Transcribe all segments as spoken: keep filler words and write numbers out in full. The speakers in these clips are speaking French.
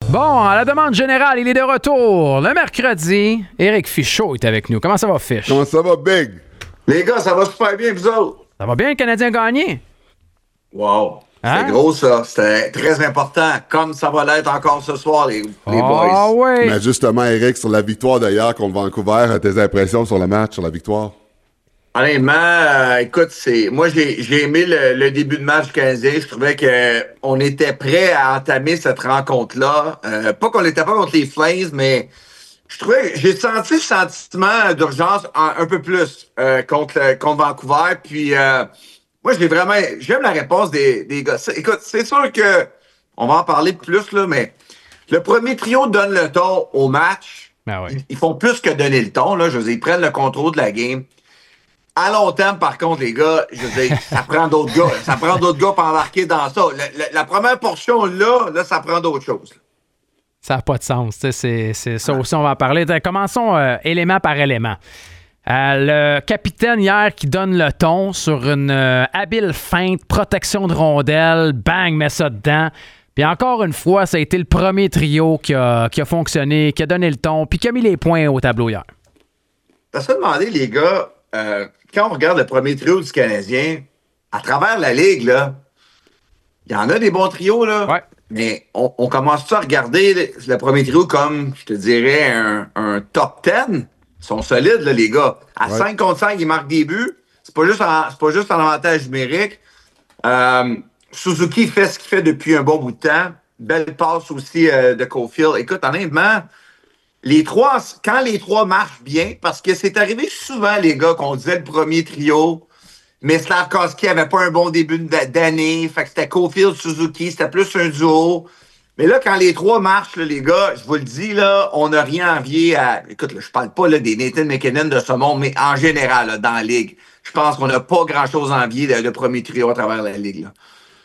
Bon, à la demande générale, il est de retour. Le mercredi, Éric Fichaud est avec nous. Comment ça va, Fish? Comment ça va, Big? Les gars, ça va super bien, vous autres? Ça va bien, le Canadien a gagné? Wow. Hein? C'est gros, ça. C'était très important, comme ça va l'être encore ce soir, les, les oh, boys. Ah oui! Mais justement, Éric, sur la victoire d'ailleurs contre Vancouver, tes impressions sur le match, sur la victoire? Honnêtement, euh, écoute, c'est moi j'ai j'ai aimé le, le début de match du Canadien. Je trouvais que on était prêt à entamer cette rencontre-là. Euh, pas qu'on n'était pas contre les Flames, mais je trouvais j'ai senti le sentiment d'urgence un, un peu plus euh, contre contre Vancouver. Puis euh, moi, j'ai vraiment j'aime la réponse des, des gars. C'est, écoute, c'est sûr que on va en parler plus là, mais le premier trio donne le ton au match. Ah oui. Ils, ils font plus que donner le ton là. Je veux dire, ils prennent le contrôle de la game. À long terme, par contre, les gars, je veux dire, ça prend d'autres gars. Ça prend d'autres gars pour embarquer dans ça. Le, le, la première portion, là, là, ça prend d'autres choses. Ça n'a pas de sens. C'est, c'est ça aussi, on va en parler. Commençons euh, élément par élément. Euh, le capitaine hier qui donne le ton sur une euh, habile feinte, protection de rondelle, bang, met ça dedans. Puis encore une fois, ça a été le premier trio qui a, qui a fonctionné, qui a donné le ton, puis qui a mis les points au tableau hier. T'as ça demandé, les gars, euh, quand on regarde le premier trio du Canadien, à travers la Ligue, là, il y en a des bons trios, là. Ouais. Mais on, on commence à regarder le, le premier trio comme, je te dirais, un, un top dix. Ils sont solides, là, les gars. À ouais. cinq contre cinq, ils marquent des buts. C'est pas juste en, c'est pas juste en avantage numérique. Euh, Suzuki fait ce qu'il fait depuis un bon bout de temps. Belle passe aussi euh, de Caulfield. Écoute, honnêtement, les trois, quand les trois marchent bien, parce que c'est arrivé souvent, les gars, qu'on disait le premier trio, mais Slavkovski avait pas un bon début d'année, fait que c'était Caulfield, Suzuki, c'était plus un duo. Mais là, quand les trois marchent, là, les gars, je vous le dis, là, on n'a rien envié à... Écoute, là, je parle pas là, des Nathan McKinnon de ce monde, mais en général, là, dans la Ligue, je pense qu'on n'a pas grand-chose à envier de, de premier trio à travers la Ligue. Là,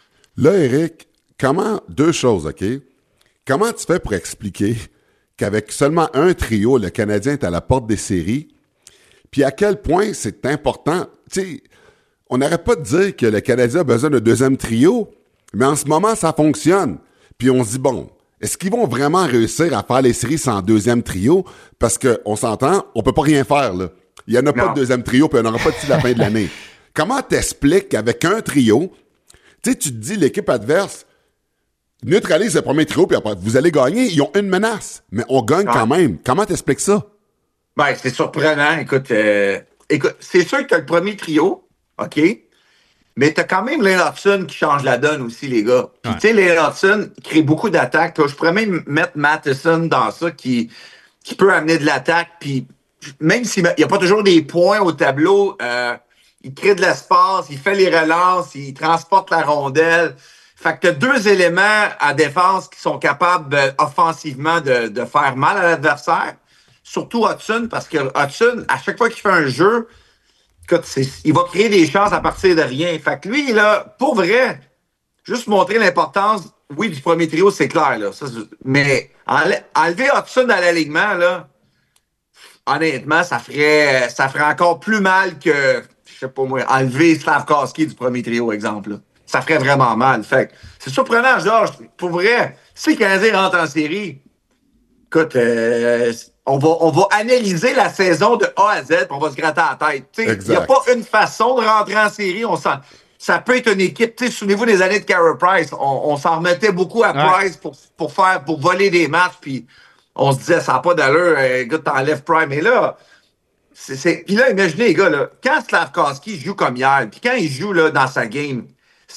là Éric, comment... Deux choses, OK? Comment tu fais pour expliquer qu'avec seulement un trio, le Canadien est à la porte des séries, puis à quel point c'est important... Tu sais, on n'arrête pas de dire que le Canadien a besoin d'un deuxième trio, mais en ce moment, ça fonctionne. Puis on se dit, bon, est-ce qu'ils vont vraiment réussir à faire les séries sans deuxième trio? Parce qu'on s'entend, on peut pas rien faire, là. Il y en a pas non. de deuxième trio, puis il n'y en aura pas d'ici la fin de l'année. Comment t'expliques qu'avec un trio, tu sais, tu te dis, l'équipe adverse neutralise le premier trio, puis après, vous allez gagner, ils ont une menace, mais on gagne ah. quand même. Comment t'expliques ça? Ben, c'est surprenant. Écoute, euh, écoute, c'est sûr que t'as le premier trio, OK? Mais t'as quand même Lane Hudson qui change la donne aussi, les gars. Puis, ouais. tu sais, Lane Hudson crée beaucoup d'attaques. Je pourrais même mettre Matheson dans ça qui, qui peut amener de l'attaque. Puis, même s'il n'y a pas toujours des points au tableau, euh, il crée de l'espace, il fait les relances, il transporte la rondelle. Fait que t'as deux éléments à défense qui sont capables euh, offensivement de, de faire mal à l'adversaire. Surtout Hudson, parce que Hudson, à chaque fois qu'il fait un jeu, écoute, c'est, il va créer des chances à partir de rien. Fait que lui, là, pour vrai, juste montrer l'importance, oui, du premier trio, c'est clair, là. Ça, mais enlever Hudson dans l'alignement, là, honnêtement, ça ferait ça ferait encore plus mal que, je sais pas moi, enlever Slavkovski du premier trio, exemple, là. Ça ferait vraiment mal. Fait que c'est surprenant, Georges. Pour vrai, si le Canadien rentre en série, écoute, euh, On va, on va analyser la saison de A à Z et on va se gratter la tête. Il n'y a pas une façon de rentrer en série. On s'en, ça peut être une équipe. Souvenez-vous des années de Carey Price. On, on s'en remettait beaucoup à Price ouais. pour, pour faire pour voler des matchs. Puis on se disait, ça n'a pas d'allure. Écoute, t'enlèves Price. Mais là, c'est, c'est... Puis là, imaginez, les gars, là, quand Slavkovski joue comme hier, puis quand il joue là, dans sa game,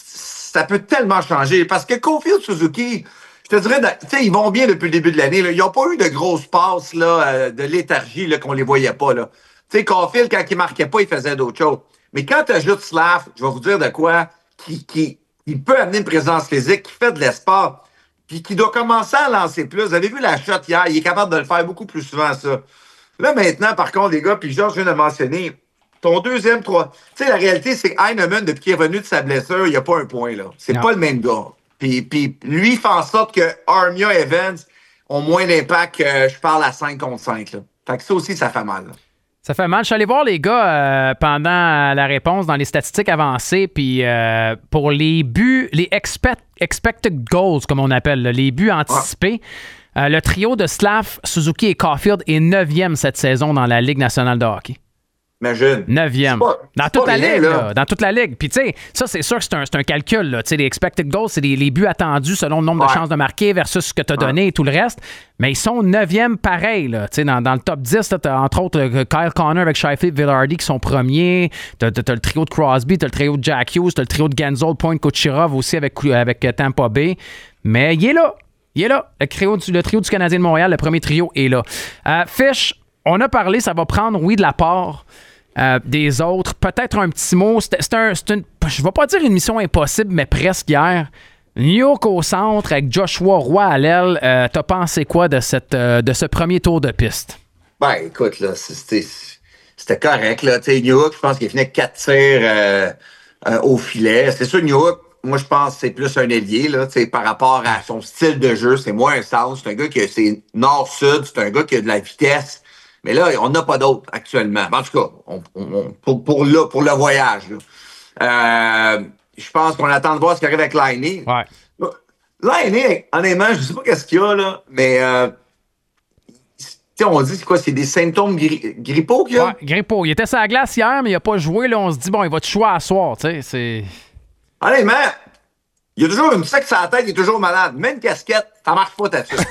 ça peut tellement changer. Parce que Caulfield Suzuki... Je te dirais, tu sais, ils vont bien depuis le début de l'année. Là. Ils n'ont pas eu de grosses passes là, euh, de léthargie là, qu'on les voyait pas. Tu sais, Caulfield, quand il marquait pas, il faisait d'autres choses. Mais quand tu ajoutes Slav, je vais vous dire de quoi, qui, qui il peut amener une présence physique, qui fait de l'espace, puis qui doit commencer à lancer plus. Vous avez vu la shot hier, il est capable de le faire beaucoup plus souvent, ça. Là, maintenant, par contre, les gars, puis Georges vient de mentionner, ton deuxième, trois... Tu sais, la réalité, c'est que Heinemann, depuis qu'il est revenu de sa blessure, il n'y a pas un point, là. C'est non. pas le même gars. Puis, puis lui, il fait en sorte que Armia Evans ont moins d'impact que je parle à cinq contre cinq. Là. Fait que ça aussi, ça fait mal. Là. Ça fait mal. Je suis allé voir les gars euh, pendant la réponse dans les statistiques avancées, puis euh, pour les buts, les expect, expected goals, comme on appelle, là, les buts anticipés, ah. euh, le trio de Slav, Suzuki et Caulfield est neuvième cette saison dans la Ligue nationale de hockey. Imagine. Neuvième. Pas, dans toute la rien, ligue, là. Là, dans toute la ligue. Puis, tu sais, ça, c'est sûr que c'est un, c'est un calcul. Là. Les expected goals, c'est les, les buts attendus selon le nombre ouais. de chances de marquer versus ce que tu as donné ouais. et tout le reste. Mais ils sont neuvième pareil. Là. Dans, dans le top dix, tu as entre autres Kyle Connor avec Sheffield Villardy qui sont premiers. Tu as, as le trio de Crosby, tu as le trio de Jack Hughes, tu as le trio de Genzel, Point, Kucherov aussi avec, avec Tampa Bay. Mais il est là. Il est là. Le trio, du, le trio du Canadien de Montréal, le premier trio est là. Euh, Fish, on a parlé, ça va prendre, oui, de la part Euh, des autres. Peut-être un petit mot. C'est, c'est un, c'est une, je ne vais pas dire une mission impossible, mais presque hier. New York au centre avec Joshua Roy à l'aile. Euh, t'as pensé quoi de, cette, euh, de ce premier tour de piste? Ben, écoute, là, c'était, c'était correct. Là. New York, je pense qu'il finit quatre tirs euh, euh, au filet. C'est sûr, New York, moi, je pense que c'est plus un ailier là, par rapport à son style de jeu. C'est moins un centre. C'est un gars qui c'est nord-sud. C'est un gars qui a de la vitesse. Mais là, on n'a pas d'autres actuellement. En tout cas, on, on, pour, pour, le, pour le voyage. Là. Euh, je pense qu'on attend de voir ce qui arrive avec Laine. Ouais. Laine, honnêtement, je ne sais pas qu'est-ce qu'il y a, là, mais euh, on dit c'est quoi? C'est des symptômes gri- grippaux qu'il y a? Ouais, grippaux. Il était sur la glace hier, mais il n'a pas joué. Là, on se dit, bon, il va te jouer à soir. C'est... Honnêtement, il y a toujours une sac sur la tête, il est toujours malade. Même une casquette, ça marche pas, t'as ça.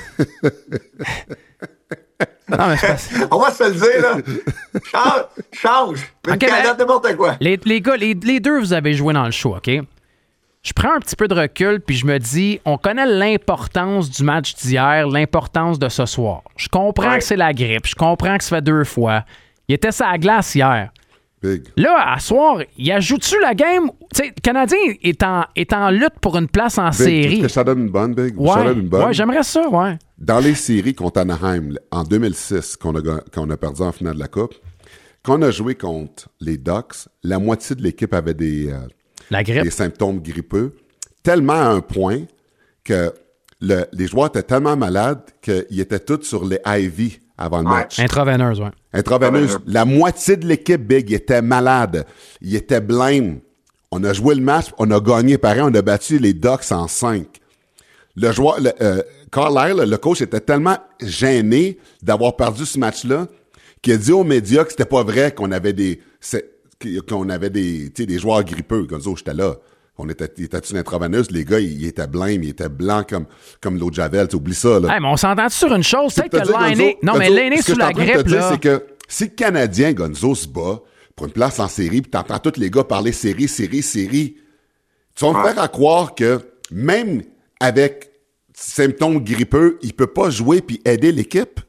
Non, mais c'est on va se le dire, là. Change, change. Une okay, canette, n'importe quoi. Les, les gars, les, les deux, vous avez joué dans le show, OK? Je prends un petit peu de recul, puis je me dis, on connaît l'importance du match d'hier, l'importance de ce soir. Je comprends ouais. que c'est la grippe, je comprends que ça fait deux fois. Il était sur la glace hier. Big. Là, à soir, il ajoute-tu la game? Tu sais, le Canadien est en, est en lutte pour une place en Big, série. Que ça donne une bonne, Big? Ouais, ça donne une bonne. ouais, j'aimerais ça, ouais. Dans les séries contre Anaheim, en deux mille six, qu'on a, qu'on a perdu en finale de la Coupe, quand on a joué contre les Ducks, la moitié de l'équipe avait des, euh, la grippe. des symptômes grippeux, tellement à un point que le, les joueurs étaient tellement malades qu'ils étaient tous sur les I V avant le ouais. match. Intraveineuse, oui. Intraveineuse. La moitié de l'équipe, Big, était malade. Il était blême. On a joué le match, on a gagné pareil, on a battu les Ducks en cinq. Le joueur, le, euh, Carlisle, le coach, était tellement gêné d'avoir perdu ce match-là qu'il a dit aux médias que c'était pas vrai qu'on avait des, qu'on avait des, tu sais, des joueurs grippeux. Comme ça, j'étais là. On était, il était une intraveineuse. Les gars, ils étaient blêmes, ils étaient blancs comme, comme l'eau de Javel. Oublie ça, là. Hey, mais on s'entend sur une chose, peut-être que dire, Laine, Gonzo, non, Gonzo, mais Laine ce que sous la grippe, te dire, là. c'est que si le Canadien, Gonzo, se bat pour une place en série, puis t'entends tous les gars parler série, série, série, tu vas me faire à croire que même avec symptômes grippeux, il peut pas jouer puis aider l'équipe.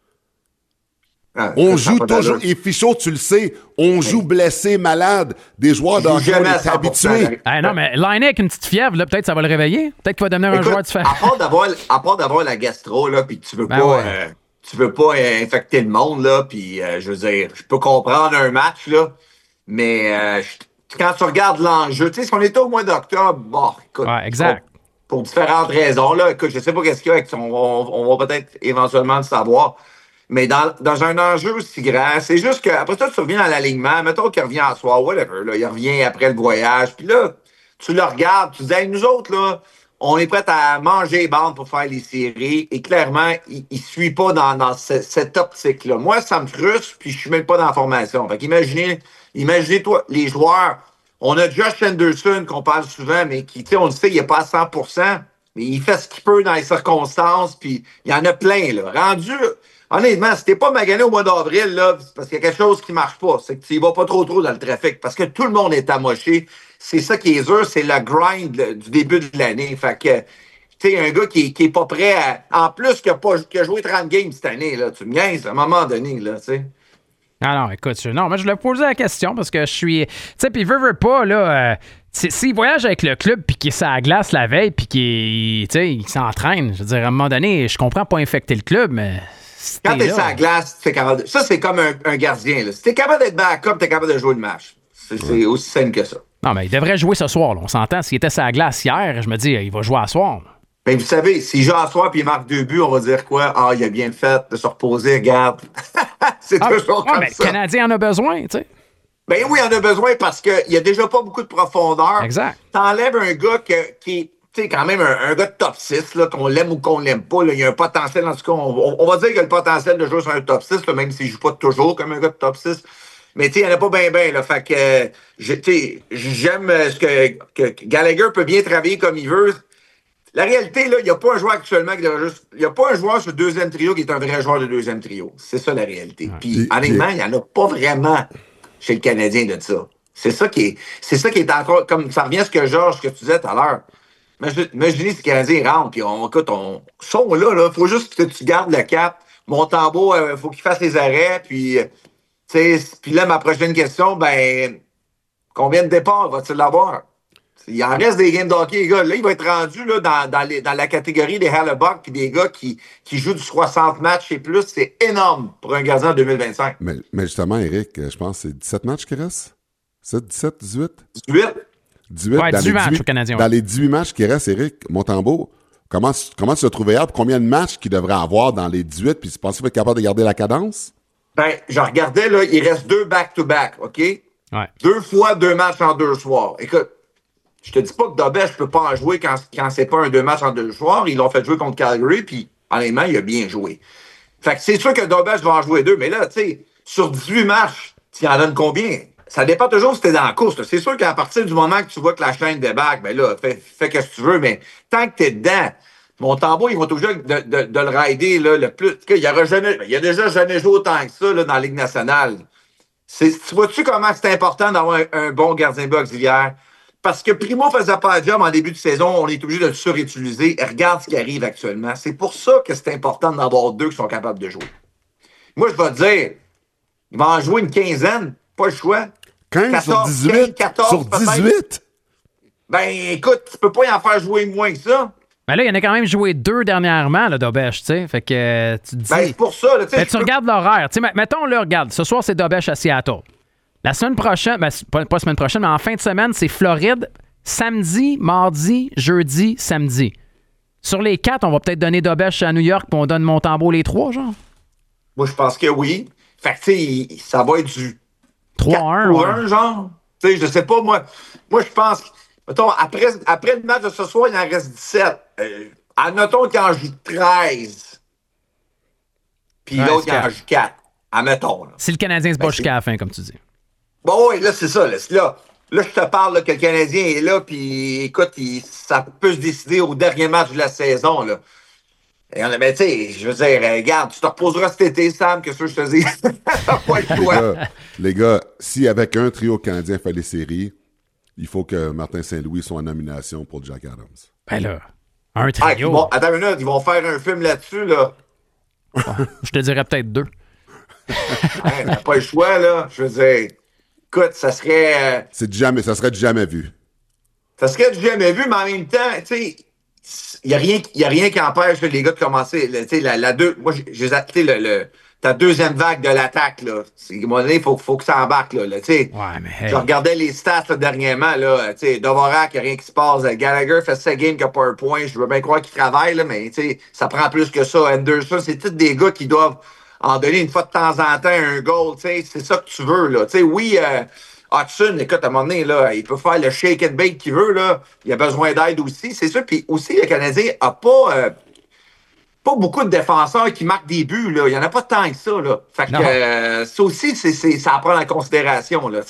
Ah, on joue toujours, et Fichot, tu le sais, on joue blessé, malade, des joueurs de hockey, on est habitués. Hey, non, mais Laine avec une petite fièvre, là, peut-être ça va le réveiller. Peut-être qu'il va devenir Écoute, un joueur différent. À part d'avoir, à part d'avoir la gastro, là, puis tu veux ben pas, ouais. euh, tu veux pas euh, infecter le monde, là, puis euh, je veux dire, je peux comprendre un match, là, mais euh, je, quand tu regardes l'enjeu, tu sais, si on était au mois d'octobre, bon, écoute, ouais, exact. Pour, pour différentes raisons, là, écoute, je sais pas qu'est-ce qu'il y a avec son, on, on va peut-être éventuellement le savoir. Mais dans, dans un enjeu aussi grand, c'est juste qu'après ça, tu reviens dans l'alignement. Mettons qu'il revient en soir, whatever. Là, il revient après le voyage. Puis là, tu le regardes, tu dis, hey, nous autres, là, on est prêts à manger les bandes pour faire les séries. Et clairement, il ne suit pas dans, dans ce, cette optique-là. Moi, ça me frustre, puis je suis même pas dans la formation. Fait qu'imaginez, imaginez-toi, les joueurs. On a Josh Anderson, qu'on parle souvent, mais qui, tu sais, on le sait, il n'est pas à cent pour cent. Mais il fait ce qu'il peut dans les circonstances. Puis il y en a plein, là. Rendu. Honnêtement, si t'es pas magané au mois d'avril, là, c'est parce qu'il y a quelque chose qui marche pas. C'est que tu y vas pas trop trop dans le trafic. Parce que tout le monde est amoché. C'est ça qui est dur, c'est le grind le, du début de l'année. Fait que, tu sais, un gars qui, qui est pas prêt à. En plus, qui a, pas, qui a joué trente games cette année, là. Tu me niaises à un moment donné, là, tu sais. Non, non, écoute, je, non, moi, je voulais poser la question parce que je suis. Tu sais, puis veut, veut pas, là. Euh, s'il voyage avec le club puis qu'il est sur la glace la veille puis qu'il, tu sais, il s'entraîne, je veux dire, à un moment donné, je comprends pas infecter le club, mais. Quand t'es sur la glace, t'es capable de... Ça, c'est comme un, un gardien. Là. Si t'es capable d'être backup, t'es capable de jouer le match. C'est, c'est aussi simple que ça. Non, mais il devrait jouer ce soir. Là. On s'entend. S'il était sur la glace hier, je me dis, il va jouer à soir. Ben, vous savez, s'il joue à soir et il marque deux buts, on va dire quoi? Ah, il a bien fait de se reposer, regarde. C'est ah, toujours ah, comme mais ça. Le Canadien en a besoin, tu sais. Ben oui, il en a besoin parce qu'il n'y a déjà pas beaucoup de profondeur. Exact. T'enlèves un gars que, qui est, tu sais, quand même un, un gars de top six, là, qu'on l'aime ou qu'on l'aime pas. Là, il y a un potentiel, en tout cas, on, on va dire qu'il a le potentiel de jouer sur un top six, là, même s'il joue pas toujours comme un gars de top six. Mais tu sais, il n'y en a pas bien, bien. Là, fait que, euh, tu sais, j'aime ce que, que Gallagher peut bien travailler comme il veut. La réalité, là, il n'y a pas un joueur actuellement qui devrait juste. Il n'y a pas un joueur sur le deuxième trio qui est un vrai joueur de deuxième trio. C'est ça la réalité. Ouais. Puis, honnêtement, il n'y en a pas vraiment chez le Canadien de ça. C'est ça qui est. C'est ça qui est encore. Comme ça revient à ce que Georges, que tu disais tout à l'heure. Imaginez si le Canadien rentre, puis on écoute, on. Sont là, là. Faut juste que tu gardes le cap. Montembeault, il euh, faut qu'il fasse les arrêts, puis. Tu sais, puis là, ma prochaine question, ben. Combien de départs va-t-il avoir? Il en reste des games d'hockey, les gars. Là, il va être rendu là, dans, dans, les, dans la catégorie des Hellebuck puis des gars qui, qui jouent du soixante matchs et plus. C'est énorme pour un gardien en deux mille vingt-cinq. Mais, mais justement, Eric, je pense que c'est dix-sept matchs qui restent. C'est dix-sept, dix-huit? dix-huit. dix-huit, ouais, dans dix-huit les matchs dix-huit, au Canadien. Dans ouais. les dix-huit matchs qui restent, Eric Montembeault, comment, comment tu as trouvé hier? Combien de matchs qu'il devrait avoir dans les dix-huit? Puis tu penses qu'il va être capable de garder la cadence? Ben, je regardais, là, il reste deux back-to-back, OK? Ouais. Deux fois deux matchs en deux soirs. Écoute, je te dis pas que Dobeš ne peut pas en jouer quand, quand c'est pas un deux matchs en deux soirs. Ils l'ont fait jouer contre Calgary, puis honnêtement, il a bien joué. Fait que c'est sûr que Dobeš va en jouer deux, mais là, tu sais, sur dix-huit matchs, tu en donnes combien? Ça dépend toujours si t'es dans la course. Là. C'est sûr qu'à partir du moment que tu vois que la chaîne débarque, ben là, fais, fais ce que tu veux, mais tant que t'es dedans, Montembeault, ils vont toujours de, de, de le rider là, le plus. Il y aura jamais, il y a déjà jamais joué autant que ça là, dans la Ligue nationale. C'est, tu vois-tu comment c'est important d'avoir un, un bon gardien de but auxiliaire? Parce que Primo faisait pas le job en début de saison, on est obligé de le surutiliser. Et regarde ce qui arrive actuellement. C'est pour ça que c'est important d'en avoir deux qui sont capables de jouer. Moi, je vais te dire, il va en jouer une quinzaine, pas le choix. quinze quatorze, sur dix-huit? quinze, quatorze, sur dix-huit? Ben, écoute, tu peux pas y en faire jouer moins que ça. Mais là, il y en a quand même joué deux dernièrement, le Dobeš, tu sais. Fait que euh, tu te dis. Ben, c'est pour ça, là, tu sais. Ben, tu peux... regardes l'horaire. Tu sais, mettons, là, regarde. Ce soir, c'est Dobeš à Seattle. La semaine prochaine, ben, pas, pas la semaine prochaine, mais en fin de semaine, c'est Floride. Samedi, mardi, jeudi, samedi. Sur les quatre, on va peut-être donner Dobeš à New York puis on donne Montembeault les trois, genre? Moi, je pense que oui. Fait que, tu sais, ça va être du trois un, pour ouais. un, genre. Tu sais, je sais pas, moi. Moi, je pense que, mettons, après, après le match de ce soir, il en reste dix-sept. Euh, admettons qu'il en joue treize. Puis ouais, l'autre, il en joue quatre. Admettons, là. Si le Canadien se bat ben, jusqu'à la fin, comme tu dis. Bon, oui, là, c'est ça. Là, là, là je te parle là, que le Canadien est là, puis écoute, il, ça peut se décider au dernier match de la saison, là. Et on a, ben, tu sais, je veux dire, regarde, tu te reposeras cet été, Sam, que ça, je te dis. Pas le choix. Les gars, les gars, si avec un trio canadien fait les séries, il faut que Martin Saint-Louis soit en nomination pour Jack Adams. Ben là, un trio. Ah, vont, attends une minute, ils vont faire un film là-dessus, là. Je te dirais peut-être deux. Ouais, t'as pas le choix, là. Je veux dire, écoute, ça serait... Euh, C'est du jamais, ça serait du jamais vu. Ça serait du jamais vu, mais en même temps, tu sais, il n'y a, a rien qui empêche les gars de commencer. Tu sais, la, la deux... Moi, j'ai tu le, le ta deuxième vague de l'attaque, là. À un moment donné, il faut, faut que ça embarque, là. là tu sais. Ouais, mais hey. Je regardais les stats, là, dernièrement, là. Tu sais, Dvorak, il n'y a rien qui se passe. Gallagher fait sept games qui n'a pas un point. Je veux bien croire qu'il travaille, là, mais, tu sais, ça prend plus que ça. Anderson, c'est tous des gars qui doivent en donner une fois de temps en temps un goal, tu sais. C'est ça que tu veux, là. Tu sais, oui, euh, Hudson, écoute, à un moment donné, là, il peut faire le shake and bake qu'il veut, là. Il a besoin d'aide aussi, c'est sûr. Puis aussi, le Canadien n'a pas... Euh, pas beaucoup de défenseurs qui marquent des buts, là. Il n'y en a pas tant que ça, là. Fait que euh, ça aussi, c'est, c'est, ça à prendre en considération, là, tu sais.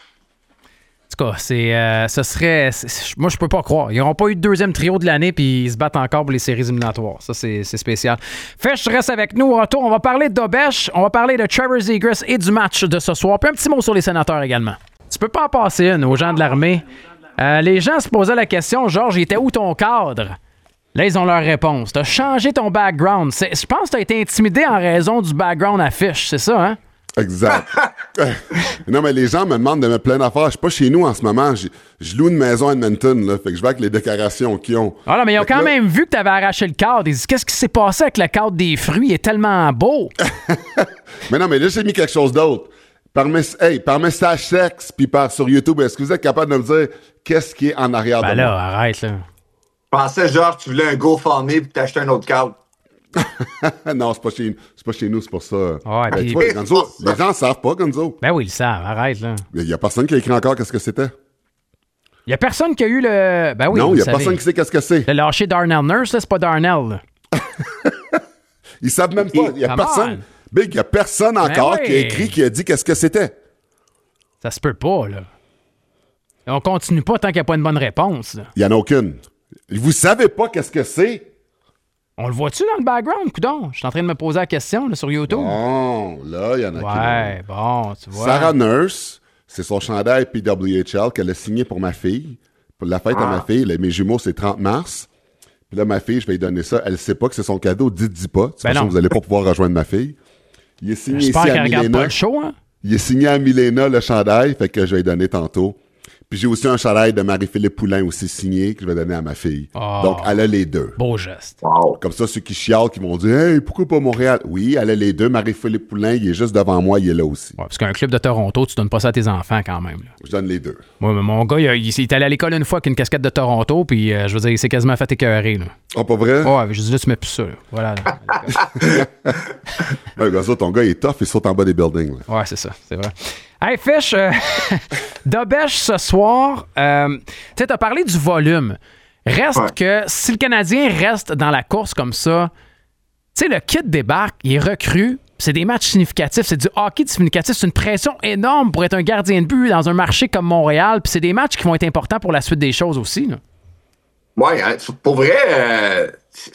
En tout cas, c'est, euh, ce serait... C'est, moi, je peux pas croire. Ils n'auront pas eu de deuxième trio de l'année puis ils se battent encore pour les séries éliminatoires. Ça, c'est, c'est spécial. Fesh reste avec nous au retour. On va parler de Dobeš, on va parler de Trevor Zegras et du match de ce soir. Puis un petit mot sur les Sénateurs également. Tu peux pas en passer une aux gens de l'armée. Euh, les gens se posaient la question, Georges, était où ton cadre? Là, ils ont leur réponse. T'as changé ton background. C'est, je pense que t'as été intimidé en raison du background affiche, c'est ça, hein? Exact. Non, mais les gens me demandent de mettre plein d'affaires. Je suis pas chez nous en ce moment. Je, je loue une maison à Edmonton, là. Fait que je vais avec les décorations qu'ils ont. Ah là, mais ils ont fait quand là... même vu que t'avais arraché le cadre. Ils disent, qu'est-ce qui s'est passé avec le cadre des fruits? Il est tellement beau. Mais non, mais là, j'ai mis quelque chose d'autre. Par, mes, hey, par message texte, puis par sur YouTube, est-ce que vous êtes capable de me dire qu'est-ce qui est en arrière ben de là, moi? arrête, là. Je pensais, genre, tu voulais un GoFundMe puis t'acheter un autre cadre. non, c'est pas, chez, c'est pas chez nous, c'est pour ça. Ouais, ben, puis... tu vois, Gonzo, les gens ne savent pas, Gonzo. Ben oui, ils le savent. Arrête, là. Il n'y a personne qui a écrit encore qu'est-ce que c'était. Il n'y a personne qui a eu le... Ben oui, non, il n'y a savez. personne qui sait qu'est-ce que c'est. Le lâcher Darnell Nurse, là, c'est pas Darnell, là. Ils savent même pas. Il n'y a Come personne... on. Big, il n'y a personne encore oui. qui a écrit, qui a dit qu'est-ce que c'était. Ça se peut pas, là. On continue pas tant qu'il n'y a pas une bonne réponse, là. Il n'y en a aucune. Vous savez pas qu'est-ce que c'est? On le voit-tu dans le background, coudon? Je suis en train de me poser la question là, sur YouTube. Bon, là, il y en a qui... Ouais, bon, tu vois. Sarah Nurse, c'est son chandail P W H L qu'elle a signé pour ma fille. Pour la fête ah. à ma fille. Là, mes jumeaux, c'est trente mars. Puis là, ma fille, je vais lui donner ça. Elle sait pas que c'est son cadeau. Dites, dis pas. De toute ben façon, vous n'allez pas pouvoir rejoindre ma fille. Il est signé J'espère ici à qu'elle Milena. regarde pas le show, hein? Il est signé à Milena, le chandail, fait que je vais lui donner tantôt. Puis j'ai aussi un chandail de Marie-Philippe Poulain aussi signé que je vais donner à ma fille. Oh, donc, elle a les deux. Beau geste. Wow. Comme ça, ceux qui chialent, qui vont dire « Hey, pourquoi pas Montréal? » Oui, elle a les deux. Marie-Philippe Poulain, il est juste devant moi, il est là aussi. Ouais, parce qu'un club de Toronto, tu donnes pas ça à tes enfants quand même. Là. Je donne les deux. Ouais, mais mon gars, il, il, il est allé à l'école une fois avec une casquette de Toronto, puis euh, je veux dire, il s'est quasiment fait écœurer. Là. Oh, pas vrai? Ouais, je dis là, tu mets plus ça. Là. Voilà. Ouais, gars, ça, ton gars, il est tough, il saute en bas des buildings. Là. Ouais, c'est ça, c'est vrai. Hey, Fish, euh, Dobèche ce soir, euh, tu sais, t'as parlé du volume. Reste ouais. que si le Canadien reste dans la course comme ça, tu sais, le kit débarque, il est recru, c'est des matchs significatifs, c'est du hockey significatif, c'est une pression énorme pour être un gardien de but dans un marché comme Montréal, puis c'est des matchs qui vont être importants pour la suite des choses aussi. Là. Oui, hein, pour vrai, euh,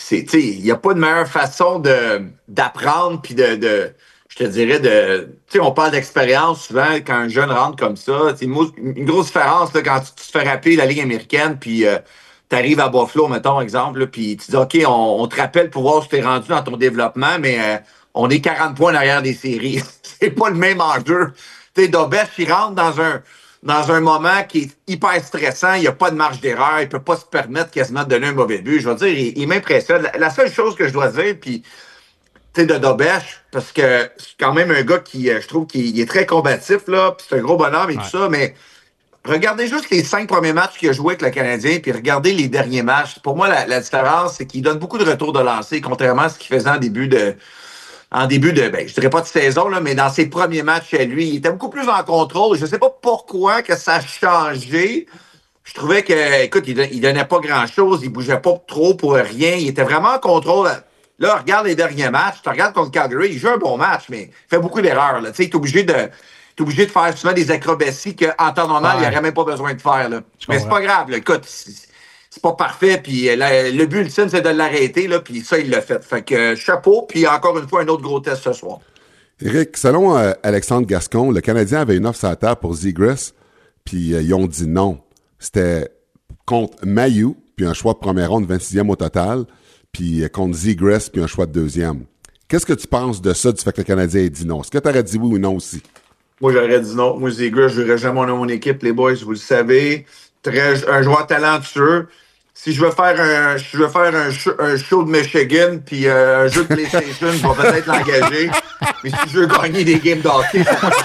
il n'y a pas de meilleure façon de, d'apprendre puis de... de je te dirais, de, tu sais, on parle d'expérience souvent quand un jeune rentre comme ça. Une, une grosse différence là, quand tu, tu te fais rappeler la Ligue américaine, puis euh, tu arrives à Buffalo, mettons, exemple, puis tu dis, OK, on, on te rappelle pour voir si tu es rendu dans ton développement, mais euh, on est quarante points derrière des séries. C'est pas le même enjeu. Tu sais, Dobèche, il rentre dans un, dans un moment qui est hyper stressant, il n'y a pas de marge d'erreur, il peut pas se permettre quasiment de donner un mauvais but. Je veux dire, il, il m'impressionne. La, la seule chose que je dois dire, puis de Dobèche, parce que c'est quand même un gars qui, je trouve, qu'il est très combatif, là, puis c'est un gros bonhomme et ouais. tout ça, mais regardez juste les cinq premiers matchs qu'il a joué avec le Canadien, puis regardez les derniers matchs. Pour moi, la, la différence, c'est qu'il donne beaucoup de retours de lancer, contrairement à ce qu'il faisait en début de, en début de, ben, je dirais pas de saison, là, mais dans ses premiers matchs chez lui, il était beaucoup plus en contrôle. Je sais pas pourquoi que ça a changé. Je trouvais que, écoute, il, il donnait pas grand-chose, il bougeait pas trop pour rien, il était vraiment en contrôle. Là, regarde les derniers matchs. Tu regardes contre Calgary, il joue un bon match, mais il fait beaucoup d'erreurs. Tu sais, il est obligé de, t'es obligé de faire souvent des acrobaties qu'en temps normal, ouais. il n'aurait même pas besoin de faire. Là. Mais c'est pas grave. Là. Écoute, c'est, c'est pas parfait. Puis la, le but ultime, c'est de l'arrêter. Là, puis ça, il l'a fait. Fait que euh, chapeau. Puis encore une fois, un autre gros test ce soir. Éric, selon euh, Alexandre Gascon, le Canadien avait une offre sur la table pour Zegras. Puis euh, ils ont dit non. C'était contre Mailloux, puis un choix de première ronde, vingt-sixième au total. Puis contre Zegras, puis un choix de deuxième. Qu'est-ce que tu penses de ça, du fait que le Canadien ait dit non? Est-ce que tu aurais dit oui ou non aussi? Moi, j'aurais dit non. Moi, Zegras, je n'aurais jamais dans mon équipe, les boys, vous le savez. Très, un joueur talentueux. Si je veux faire un, je veux faire un, show, un show de Michigan, puis euh, un jeu de PlayStation, je vais peut-être l'engager. Mais si je veux gagner des games d'hockey, c'est pas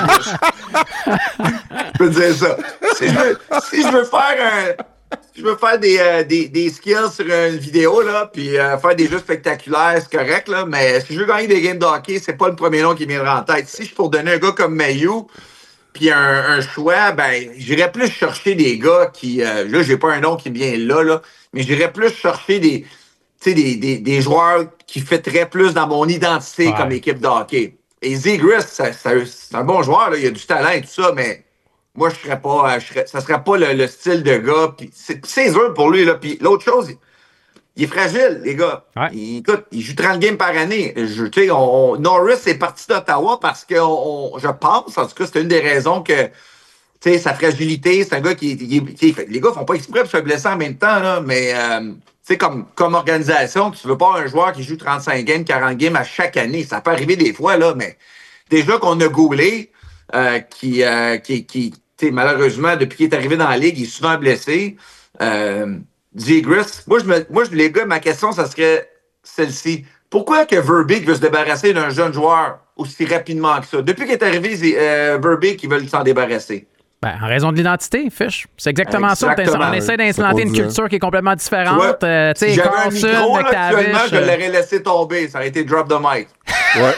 Zegras. Je peux te dire ça. Si je veux, si je veux faire un... Si je veux faire des, euh, des, des skills sur une vidéo, là, puis euh, faire des jeux spectaculaires, c'est correct, là, mais si je veux gagner des games de hockey, c'est pas le premier nom qui me viendra en tête. Si je suis pour donner un gars comme Mailloux, puis un, un choix, ben, j'irais plus chercher des gars qui, euh, là, j'ai pas un nom qui me vient là, là, mais j'irais plus chercher des, tu sais, des, des, des joueurs qui fitteraient plus dans mon identité ouais. comme équipe de hockey. Et Zegras, ça, ça, c'est un bon joueur, là, il a du talent et tout ça, mais moi, je serais pas, je serais, ça serait pas le, le style de gars. Puis c'est, c'est dur pour lui, là. Puis l'autre chose, il, il est fragile, les gars. Ouais. Il, écoute, il joue trente games par année. Je, tu sais, on, on, Norris est parti d'Ottawa parce que on, je pense, en tout cas, c'est une des raisons que, tu sais, sa fragilité, c'est un gars qui, qui, qui fait, les gars font pas exprès pour se blesser en même temps, là. Mais, euh, tu sais, comme, comme organisation, tu veux pas un joueur qui joue trente-cinq games, quarante games à chaque année. Ça peut arriver des fois, là, mais déjà qu'on a googlé, Euh, qui, euh, qui, qui malheureusement, depuis qu'il est arrivé dans la Ligue, il est souvent blessé. Euh, Zegras, moi, je me, moi je, les gars, ma question, ça serait celle-ci. Pourquoi que Verbeek veut se débarrasser d'un jeune joueur aussi rapidement que ça? Depuis qu'il est arrivé, euh, Verbeek, ils veulent s'en débarrasser. Ben, en raison de l'identité, Fish. C'est exactement, exactement. ça. On essaie d'implanter une culture qui est complètement différente. Euh, si j'avais un micro, là, actuellement, je l'aurais laissé tomber. Ça aurait été drop the mic. Ouais.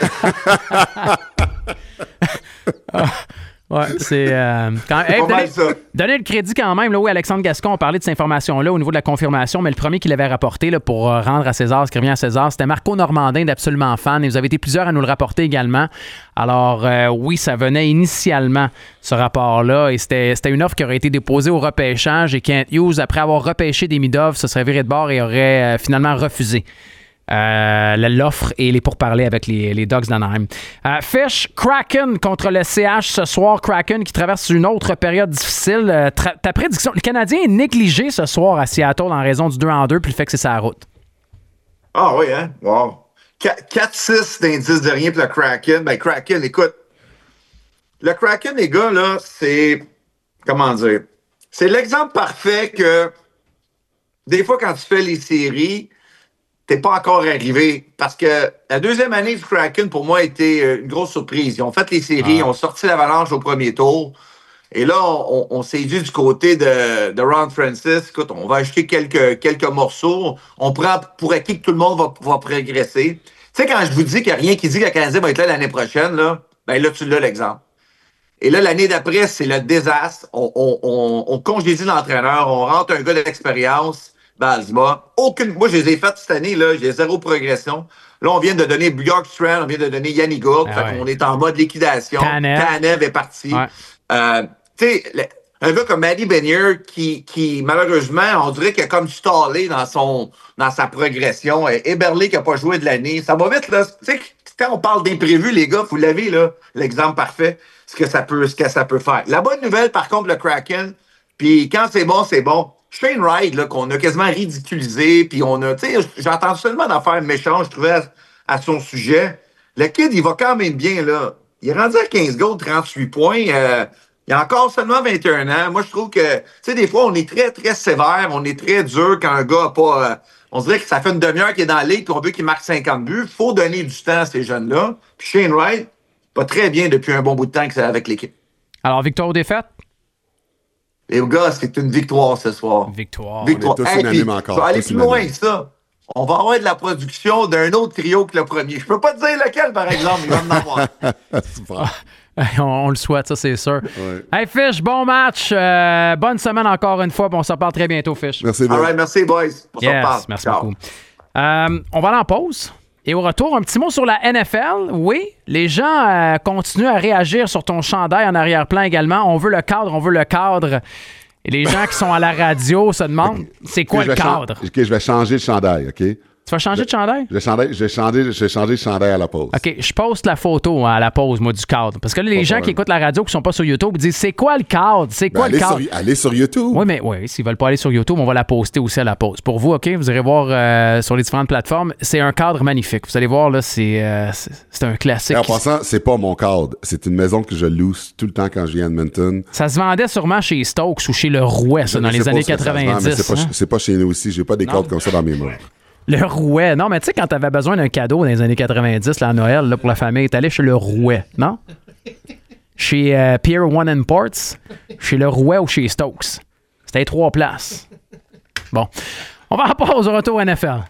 ah. Ouais, c'est euh, quand hey, donner, donner le crédit quand même. Là, oui, Alexandre Gascon a parlé de cette information-là au niveau de la confirmation, mais le premier qui l'avait rapporté là, pour rendre à César ce qui revient à César, c'était Marco Normandin d'Absolument Fan. Et vous avez été plusieurs à nous le rapporter également. Alors, euh, oui, ça venait initialement, ce rapport-là, et c'était, c'était une offre qui aurait été déposée au repêchage et Kent Hughes, après avoir repêché des Midov, se serait viré de bord et aurait euh, finalement refusé. Euh, l'offre et les pourparlers avec les, les Ducks d'Anaheim. Euh, Fish, Kraken contre le C H ce soir. Kraken qui traverse une autre période difficile. Euh, tra- ta prédiction, le Canadien est négligé ce soir à Seattle en raison du deux en deux puis le fait que c'est sa route. Ah oui, hein? Wow. quatre six d'indice de rien pour le Kraken. Ben, Kraken, écoute, le Kraken, les gars, là, c'est... Comment dire? C'est l'exemple parfait que des fois, quand tu fais les séries, t'es pas encore arrivé. Parce que la deuxième année du Kraken, pour moi, a été une grosse surprise. Ils ont fait les séries, ils ah. ont sorti l'Avalanche au premier tour. Et là, on, on s'est dit du côté de, de Ron Francis, écoute, on va acheter quelques, quelques morceaux. On prend pour acquis que tout le monde va, va progresser. Tu sais, quand je vous dis qu'il n'y a rien qui dit que le Canadien va être là l'année prochaine, là, ben là, tu l'as l'exemple. Et là, l'année d'après, c'est le désastre. On, on, on, on congédie l'entraîneur, on rentre un gars d'expérience. Basma. Aucune. Moi, je les ai faites cette année, là. J'ai zéro progression. Là, on vient de donner Bjorkstrand, on vient de donner Yanni Gourde. Ah fait ouais. qu'on est en mode liquidation. Tanev, Tanev est parti. Ouais. Euh, tu sais, un gars comme Matty Benier qui, qui, malheureusement, on dirait qu'il a comme stallé dans son, dans sa progression. Eberle qui n'a pas joué de l'année. Ça va vite, là. Tu sais, quand on parle d'imprévu, les gars, vous l'avez, là, l'exemple parfait, ce que ça peut, ce que ça peut faire. La bonne nouvelle, par contre, le Kraken, puis quand c'est bon, c'est bon. Shane Wright, là, qu'on a quasiment ridiculisé, puis on a, tu sais, j'ai entendu seulement d'affaires méchantes, je trouvais, à, à son sujet. Le kid, il va quand même bien, là. Il est rendu à quinze goals, trente-huit points. Euh, il a encore seulement vingt et un ans. Moi, je trouve que, tu sais, des fois, on est très, très sévère, on est très dur quand un gars a pas... Euh, on dirait que ça fait une demi-heure qu'il est dans la ligue, puis on veut qu'il marque cinquante buts. Faut donner du temps à ces jeunes-là. Puis Shane Wright va très bien depuis un bon bout de temps que c'est avec l'équipe. Alors, victoire ou défaite? Les gars, c'est une victoire ce soir. Victoire. Victoire. On est tous hey, unanimes encore. Je vais aller tous plus loin que ça. On va avoir de la production d'un autre trio que le premier. Je peux pas te dire lequel, par exemple, il va en avoir. Super. on, on le souhaite, ça, c'est sûr. Ouais. Hey, Fish, bon match. Euh, bonne semaine encore une fois. On se reparle très bientôt, Fish. Merci. All right, merci, boys. On yes, se reparle. Merci Ciao. beaucoup. Euh, on va aller en pause. Et au retour, un petit mot sur la N F L. Oui, les gens euh, continuent à réagir sur ton chandail en arrière-plan également. On veut le cadre, on veut le cadre. Et les gens qui sont à la radio se demandent, c'est quoi okay, le cadre? Ch- OK, je vais changer de chandail, OK? Tu vas changer de chandail? Je vais changer, je vais changer, je vais changer de chandail à la pause. OK, je poste la photo à la pause, moi, du cadre. Parce que là, les pas gens problème. Qui écoutent la radio, qui sont pas sur YouTube, disent, c'est quoi le cadre? C'est quoi ben, le cadre? Sur, allez sur YouTube. Oui, mais oui, s'ils veulent pas aller sur YouTube, on va la poster aussi à la pause. Pour vous, OK, vous irez voir euh, sur les différentes plateformes. C'est un cadre magnifique. Vous allez voir, là, c'est, euh, c'est, c'est un classique. Et en passant, c'est pas mon cadre. C'est une maison que je loue tout le temps quand je viens à Edmonton. Ça se vendait sûrement chez Stokes ou chez Le Rouet, ça, dans les années quatre-vingt-dix. C'est pas, hein? c'est pas chez nous aussi. J'ai pas des cadres comme ça dans mes murs. Le Rouet. Non, mais tu sais, quand t'avais besoin d'un cadeau dans les années quatre-vingt-dix, là, à Noël, là, pour la famille, t'allais chez Le Rouet, non? Chez euh, Pier One Imports, chez Le Rouet ou chez Stokes. C'était trois places. Bon. On va en pause au retour N F L.